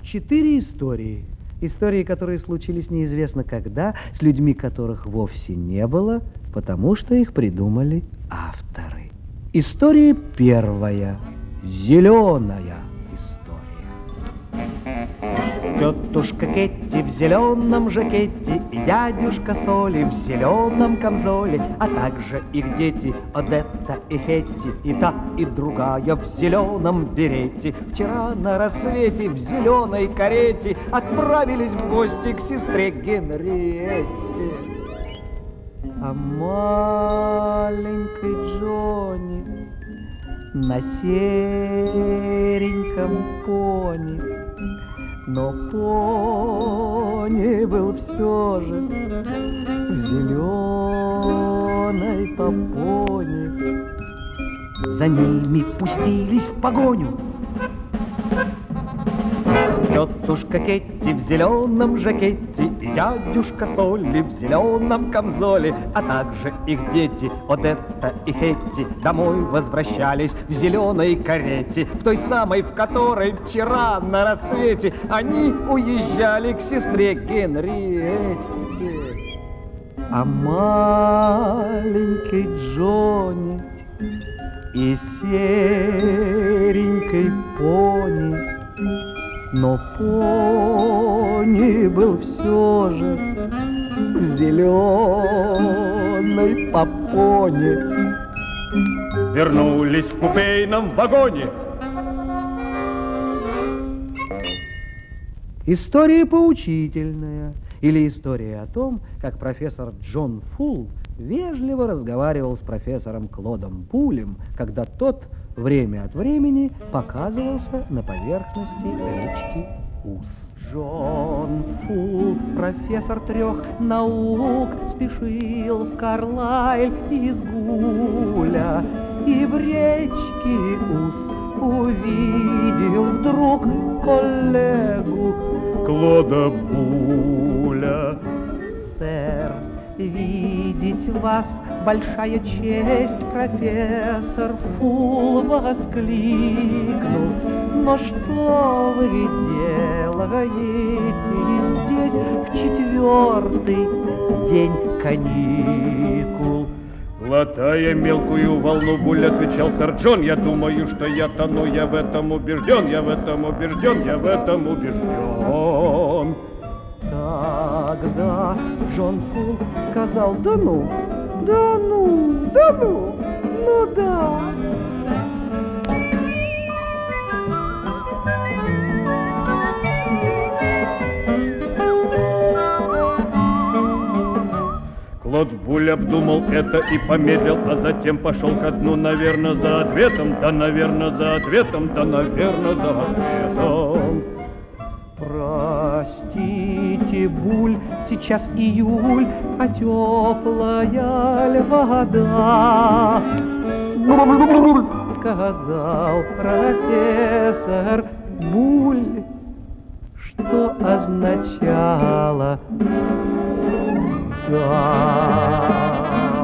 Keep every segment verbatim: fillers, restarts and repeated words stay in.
Четыре истории. Истории, которые случились неизвестно когда, с людьми, которых вовсе не было, потому что их придумали авторы. История первая. Зеленая история. Тетушка Кетти в зеленом жакете и дядюшка Соли в зеленом камзоле, а также их дети Одетта и Хетти, и та, и другая в зеленом берете. Вчера на рассвете в зеленой карете отправились в гости к сестре Генриетте. А маленький Джонни на сереньком пони, но пони был все же в зеленой попоне. За ними пустились в погоню тетушка Кетти в зеленом жакете и дядюшка Соли в зеленом камзоле, а также их дети Одетта и Хетти домой возвращались в зеленой карете, в той самой, в которой вчера на рассвете они уезжали к сестре Генриетте. А маленький Джонни и серенькой пони, но пони был все же в зеленой попоне. Вернулись в купейном вагоне. История поучительная, или история о том, как профессор Джон Фул вежливо разговаривал с профессором Клодом Булем, когда тот время от времени показывался на поверхности речки Ус. Джон Фул, профессор трех наук, спешил в Карлайль из Гуля, и в речке Ус увидел вдруг коллегу Клода Буля. Сэр, видеть вас большая честь, профессор Фул воскликнул. Но что вы делаете здесь в четвертый день каникул? Глотая мелкую волну, Буль отвечал сэр Джон: я думаю, что я тону, я в этом убежден, я в этом убежден, я в этом убежден. Тогда Джон Фул сказал: да ну, да ну, да ну, ну да. Клод Буль обдумал это и помедлил, а затем пошел ко дну, наверное, за ответом, да, наверное, за ответом, да, наверное, за ответом. Простите, Буль, сейчас июль, а теплая ль вода? Сказал профессор Буль, что означало да.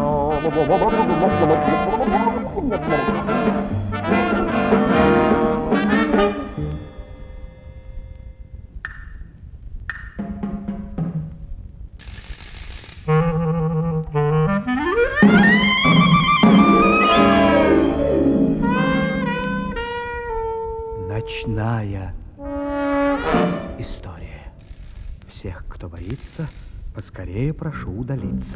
Ночная история. Всех, кто боится, поскорее прошу удалиться.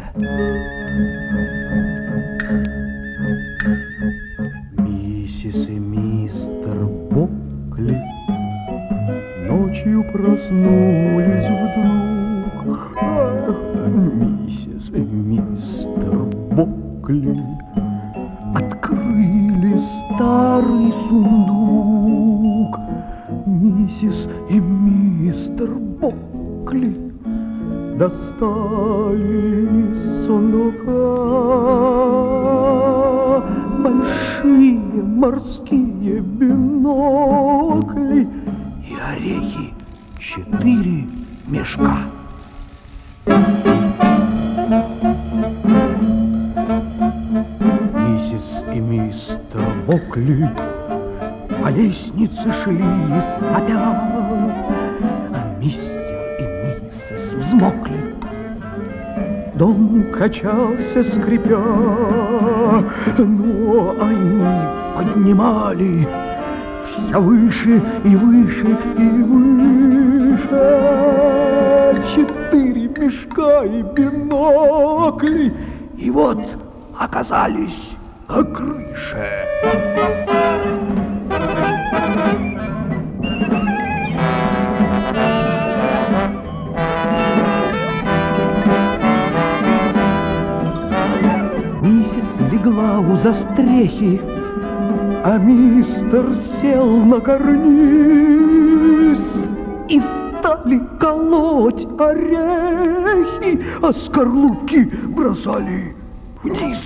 Миссис и мистер Бокли ночью проснулись вдруг. Миссис и мистер Бокли открыли старый сундук. Миссис и мистер Бокли достали из сундука большие морские бинокли и орехи четыре мешка. Миссис и мистер Бокли по лестнице шли сопя. Мистер и миссис взмокли. Дом качался, скрипя, но они поднимали все выше и выше и выше. Четыре мешка и бинокли, и вот оказались на крыше. Миссис легла у застрехи, а мистер сел на карниз. И стали колоть орехи, а скорлупки бросали вниз.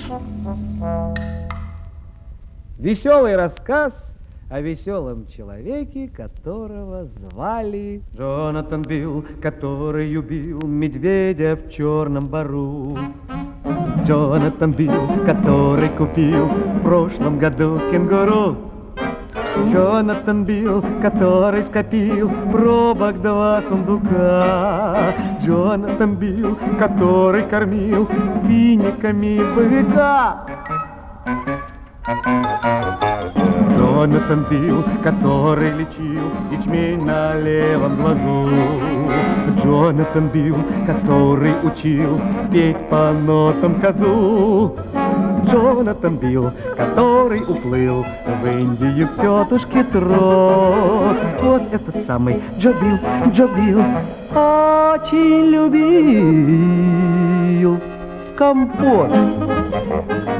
Веселый рассказ о веселом человеке, которого звали Джонатан Билл, который убил медведя в черном бару. Джонатан Билл, который купил в прошлом году кенгуру. Джонатан Билл, который скопил пробок два сундука. Джонатан Билл, который кормил финиками быка. Джонатан Билл, который лечил ячмень на левом глазу. Джонатан Билл, который учил петь по нотам козу. Джонатан Билл, который уплыл в Индию к тетушке Трот. Вот этот самый Джо Билл, Джо Билл очень любил компот.